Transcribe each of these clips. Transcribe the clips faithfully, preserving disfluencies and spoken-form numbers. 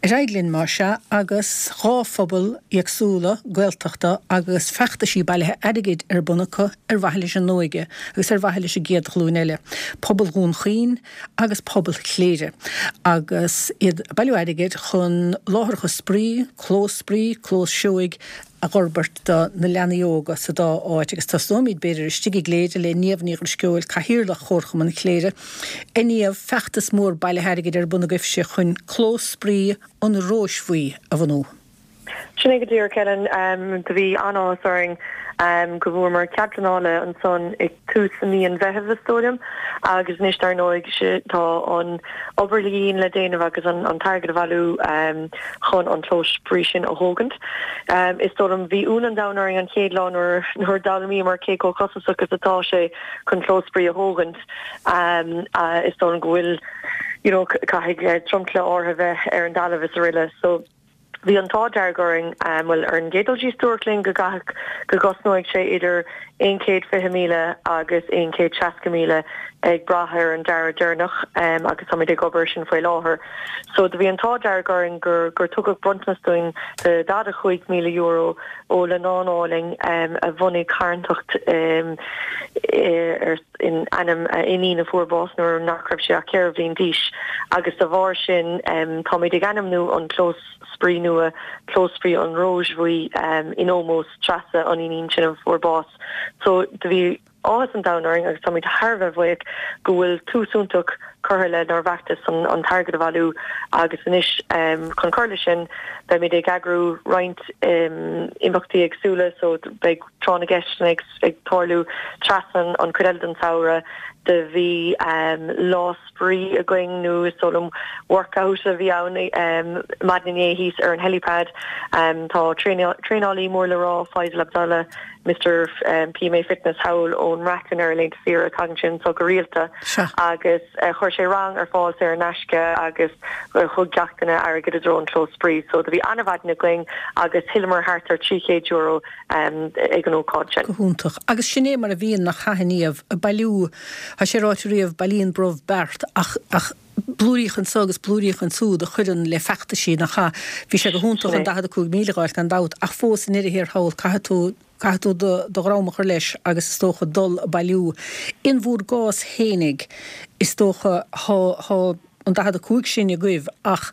Reiglinn mar se agus ráphobal iagsúla gaeltachta agus fechta sí bailithe airgid ar bunacha ar bhaile an nóige agus ar bhaile sé géad chlún eile. Pobal gún chuoin agus pobal chléire. Agus iad bailú airgid chun láthracha sprí, clós sprí, clós seoig a gorbert da na leanaíoga sa dá áit agus tá stómid beidir stigi gléide le níomhníoch an sciúil caithíirla chórcham an chléire. Iníomh fechtas mór bailithe airgid ar buna gifse chun clós sprí an róisfuí a bhanú. Sinna go dtír Kellen um, go bhí anásaring um, go bhfuair mar ceaplanála an son ag tús an íon bheitheh stóliam agus níos dar nóig se tá an oberlín le déanamh agus an, an targad a bhú um, chun an tlós sprí sin a hógant. Um, is tólam bhí ún an dánaring an chéad lán or nuair dalamí mar cé có cosas agus atá sé chun tlós sprí a hógant. Um, uh, is tólam go bhfuil you know, caithig uh, tromtla ortha bheith ar an dalamh is riile. So Bhí an tá deargoring um, well ar an gédalgí stúirlín go gach go gosnóid sé idir one céad fiche míle agus one céad seasca míle ag brathir an deara dearnach um, agus samid ag obair sin foioi láthair. So de bhí an tá deargoring gur gur tugad bruntnastoin de dada chuig míle euro ó le nánáling um, a bhunnig cairntacht um, er, in anam uh, iní na fuórbás nó nachrab sé a ceir bhíon díis agus a bhar sin um, táid ag anam nó an clós sprí nua close sprí an róismhuí um, in almost trasa an inín sin an fuórbás. So de bhí áhas an dánaring agus táid Harbh bhuiig go bhfuil túsúntaach chutha le nar bheachtas an, an targad a bhú agus inis um, chun chuirla sin be mé ag agrú roint um, imeachtaí agsúla so beag trána gceistin ag, ag tórlú trasan an cuiread an saora de bhí um, lá sprí a going nu solum workout a bhí ann um, madnané hís ar an helipad um, tá trénálí mór le rá Faisal Abdallah Mister Um, P M A Fitness Howl ón racan ar leint fear a tagan sin so go rialta sure. agus uh, chuir sé rang ar fáil ar nasce agus uh, chug deachtainna airgid a drón tro sprí so de bhí anhhadna going agus hiilimar hart ar trí céad euro um, ag an ócáid sin. Gohúntaach. Agus sinné mar a bhíon nach chahaníomh a bailú ha sé ráitiríomh bailíon broh bert ach, ach blúíchan sagus blúíchan súd a chudan le fechta sí nach cha bhí sé go húntaach an dahad cúg míleáil an dat ach fós in idir hawl caitú Caú do rámachar leis agus tócha dul bailú. In bhúr gás hénig is tócha an dahad a cúig sin a goibh ach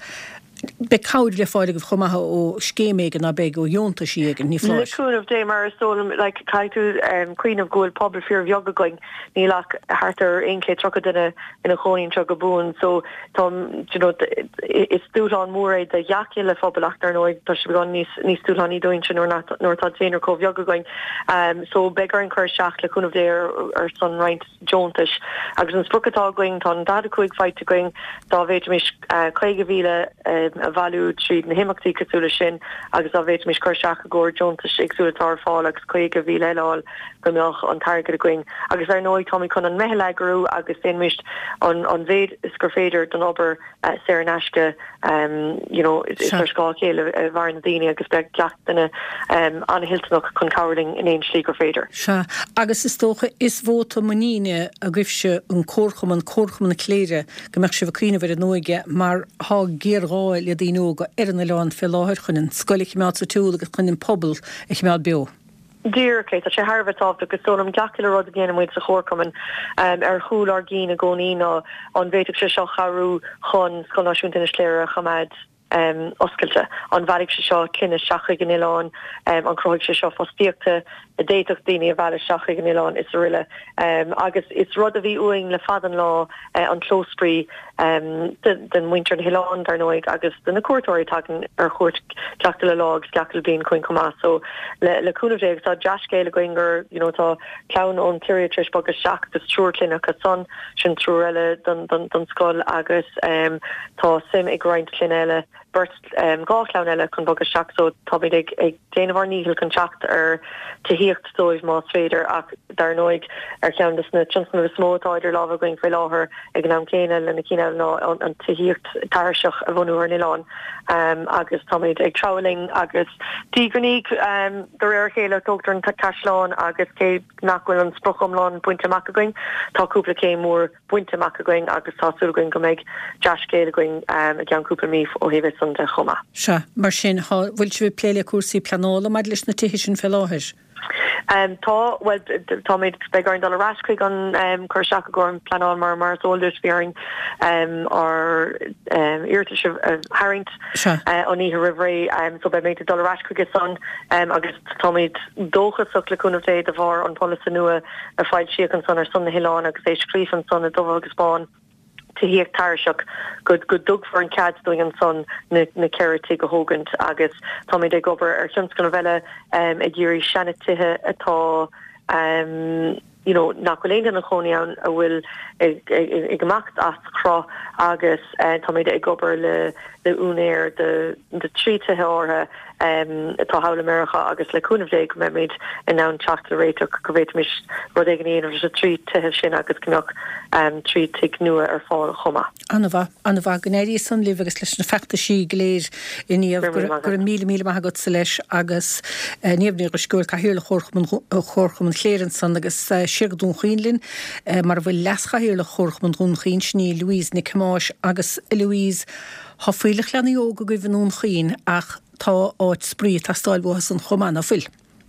be cáid le fáide go chumathe ó scéméigen a beag ó jónta síigen ní flá. Leún of dé mar stólam le caiú um, Queen of Gold pobl fear bheoga going ní lech hartar incé trocha duna ina choín tro go bún so tom you know is stúd an mór de jaci le fabelach ar nóid tá se gan níos níos stúlaní doin sin nóir tá déanaar có bheoga going um, so begar an chuir seach le cún of dé ar son roint jóntais agus an spruchatá going tá an dada chuig feite going dá bhéidir mis chuige bhíle a bhú tríd na himachtaí cosúla sin agus a bhéit mis chuirseach a ggóir Johntas agsúla tar fáil agus chuig a bhí leileáil go meach an targad a going. Agus ar nóid táí chun an mehelegurú agus é mist an an bhéad is gur féidir don obair uh, sé nasce um, you know, is ar scá chéile a bhar na daine agus be ceachtainna um, an hiltanach chun cabirling in éon slí gur féidir. Se agus is tócha is bhóta maníine a gcuibse an córcham an córcham na cléire go meach se bhcíine bhar a nóige mar há géarráil le dínóga ar an leán fé láthir chunin scoilig meád sa túla agus chunin pobl ag meád beo. Dear Kate, sé Harvardtáft agus sóm gaciile rud a ggéanam muid sa chórcaman um, ar chúl ar gín a gcóína an bhéiteach se seo charú chun scoilnáisiúnta na sléire a chamad um, oscailte an bhaigh se seo cinenne seacha gan Ián um, an croigh se seo fostíochta a déach daine a bhile seacha gan Ián is riile um, agus is rud a bhí uing le fadan lá uh, an clósprí um, den, den winter an Hián dar nóig agus den na cuairtóirí tagan ar chuirt ceachta le lág ceachtal bíon chuin comá so le le cúnamh tá deascé le goingur you know tá ceann ón tíirtris bagus seach de trúirlína a son sin trúile don don don scoil agus um, tá sim ag roiint clinéile burt um, gáchlean eile chun bogus seach so táid ag ag déanamh níhil chun teacht ar tíhíocht dóibh más féidir ach dar nóig ar cean na tionsna smótáidir lábh going fé láthair ag ná céine le na cíine ná an tíhíocht tarseach a bhúir in Ián um, agus táid ag traveling agus tígraníg um, do réir chéile tógtar an caisláán agus cé nachhfuil an sprochamláán buinte mac a going táúpla cé mór buinte mac a going agus tású going go méid deascéile going um, a gceanúpla míh ó heh agus an de chuma. Se mar sin bhfuil si pléile cuasaí planála maid leis na tuhi sin fel láthir. Um, tá well tá méid begar an dollar rascraig an um, chuseach go an planán mar mar ólders fearing um, ar um, irte uh, haringt sure. uh, on ihe river um, so be méid dollar rascraig son um, agus tá méid dóchas so leún of dé de bhar an poli nua a fáid si an son ar son na Hián agus éis clíf an son a dóh agus bán to hiag tarseach good good dug for an cad doing an son na na ceirtí go hógant agus Tommy de gober ar sims gona bheile um, a ddíirí seanna tithe atá um, you know, nachléin an chonian a bhfuil i gemacht as cro agus uh, Tommy de gober le le únéir de de tríte orthe um, tá hála America agus le cúnmh dé go méid in ná teachta réiteach go bhéit mis rud ag an éonar a trí tuthe sin agus gneach um, trí tic nua ar fáil chuma. Anna bha anna bha gnéirí san libh agus leis na feachta sí léir iníomh gur mí mí agat sa leis agus níomhní go scoil cahiúla chorcham an chléirann san agus siag dún chiínlinn mar bhfuil leschahiúla chorcham an dún chiín sní Louise Nic Máis agus Louise Tá fuilech leanna óga go bhún chiín ach tá áit sprí tá stáil bhas an chomána fuil.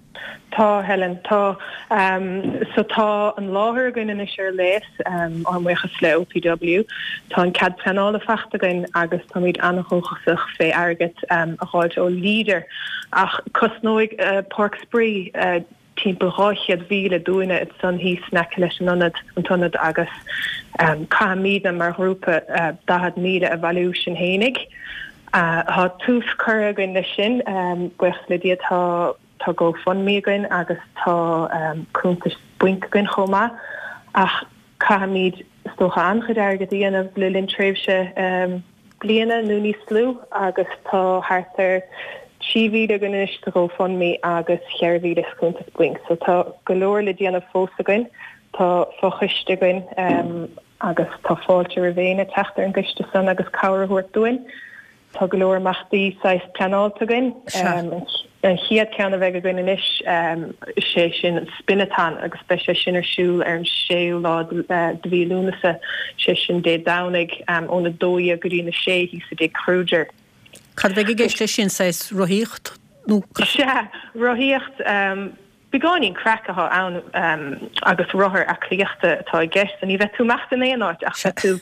Tá Helen tá um, so tá an láthir goin in isir leis um, an mucha sleo P W tá an cad planála fachta goin agus tá míid annachóchasach fé agat um, a cháid ó líder ach cosnóig uh, Park Spree uh, timppel ráchiad víle dúine it san hí snack leis an anad an tonnad agus um, ca míad mar grúpa uh, dahad míad evolution hénig uh, há tús chur goin lei sin um, buch le dia tá tá go fun mí goin agus tá um, cúntas buint goin chomá ach ca míad stocha angedargad dhéanamh le linn tréimhse um, bliana nó níos slú agus tá hartar tíhíide gan is go fun mí agus cheirhíide cúntas buint so tá golóir le déanamh fósa goin tá fochaiste goin um, agus tá fáilte a bhéine teachtar an giste san agus cabharthuairt doin tá golóir machtaí seis planálta goin um, an chiad ceanna bheith a goin inis um, sé sin spinnatán agus be sé sin ar siúil ar an séú lá de bhí lúnasa sé sin dé danig um, ónna dóí a goí na sé hí sa dé cruúidir. Cad bheith géis lei sin seis roíocht? Se roíocht um, begáín crackaá ann um, agus rothair a clíochta atá gceist a ní bheith tú meachta éon áit ach tú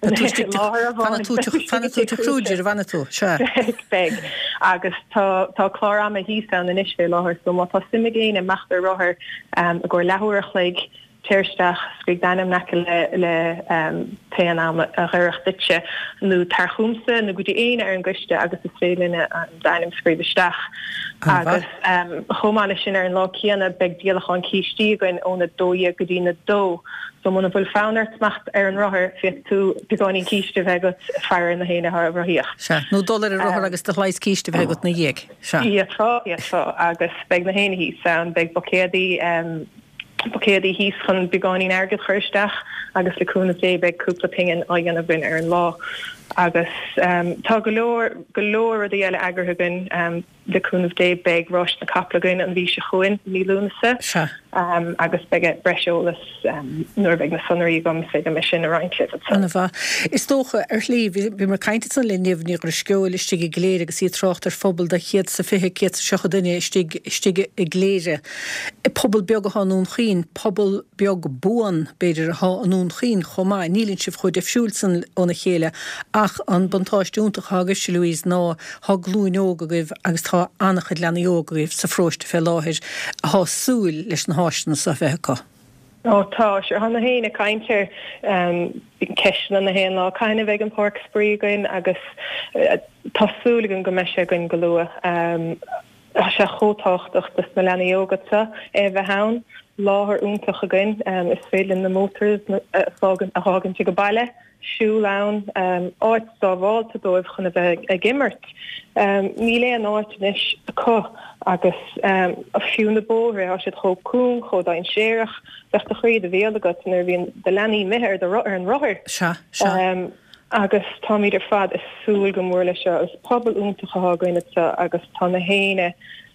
fanna tú cruúidir bhana tú Beg agus tá chlár am a hí an in isfé láthir so má tá simime géin a meachtar rothair um, a ggur lehuaach le teirsteach scrig danim na le le um, pean am a ghuireach ditse nó tarchúmsa na gúdi éine ar an guiste agus is félinne an danim scríbeisteach agus um, chomáile sin ar an lá cíanna beg díalach an cíistí goin óna dóia go dtína dó so muna bhfuil fánart macht ar an rothair fiat tú begáin cíiste bhegat fear na héine har roíoch. Se nó dólar a rothair agus de hláis cíiste bhegat na dhéag. Se. Iatá, iatá agus beg na héine hí san beg bocéadaí um, Bocéadaí híos chun begáin airgad chuirsteach agus leúna dé beag cúpla pingin a dhéanamh bin ar an lá agus um, tá golóir golóir a dhéile agrathagan um, leúnmh dé beag rois na caplagan an bhí se chuin ní lúnasa um, agus beige breisiolalas um, nuair beag na sonirí gom sé go sin a reinclifh. Anna bha. Is tócha ar lí bhí mar caiinte san linneamhní gur sceil istigh gléir agus í trocht ar fphobal de chiad sa fithe ciad secha duine istigh i gléire. Pobal beag a hanún chiin, pobal beag buan beidir a hanún chiin chomá nílinn sibh chuid defisiúlsan óna chéile ach an bantáistúntaach agus Louise ná há glúin óga goibh agus tá annachad leanna óga goibh sa fróiste fé láthir a há súil leis na háisna sa bheitcha. Ó tá se hanna héine caiintear um, ceisna na héan lá caiine bheith an Park Spree goin agus uh, tásúlagan go meise goin go lua um, se chótáchtach dus na leanna ógata é bheith hán láthir úntaach a goin um, is félinn na mótors uh, a hágan si go baile siú lán um, áit sábháilta dóibh chuna bheith a gimmert. Um, ní le an áitinis a có agus um, a fiú na bóre á siad chó cún chó dain séireach bheith a chuid a bhéalagat nar bhíon de leanaí mithir de ar an rothair. Se se. Um, agus tá míidir fad is súil go mór lei seo is pobal úntacha hágaine agus tá na héine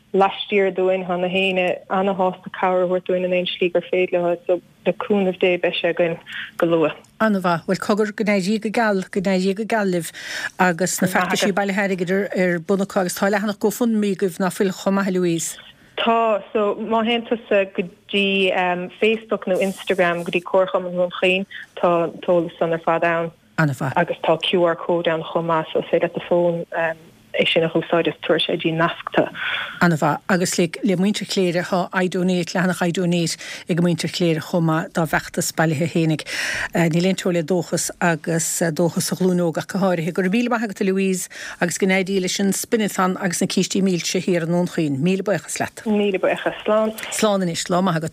last year doing han na héine anna hásta cabhar huiir doing an ein slígar féile so de cún of dé be se gon golua. Anna bha, bhfuil cogur gnéidí go gal gnéidí go galibh agus na feachta sí bailile heigidir ar bunachá agus táile hena go fun mí goibh na fuil chomá Louise. Tá so má henanta sa go dtí um, Facebook nó Instagram go dtí cuacham an bhn chin tá tólas san ar fád ann. Anna bha. Agus tá Q R code an chomá so sé at the phone um, é sin nach úsáidir tuair sé dtí nascta. Anna bha, agus le le muinte cléire ha aidúnéit le hannach aidúnéit ag go muinte cléire chomá dá bheachtas bailithe hénig. Ní léontóir le dóchas agus dóchas a glúnóga go háirithe gur bíle maithagta Louise agus gnéidí lei sin spinnithan agus na cíistí mílte hir an nónchaoin. Míle buchas leat. Míle buchas slán. Slán in is, slán maithagta.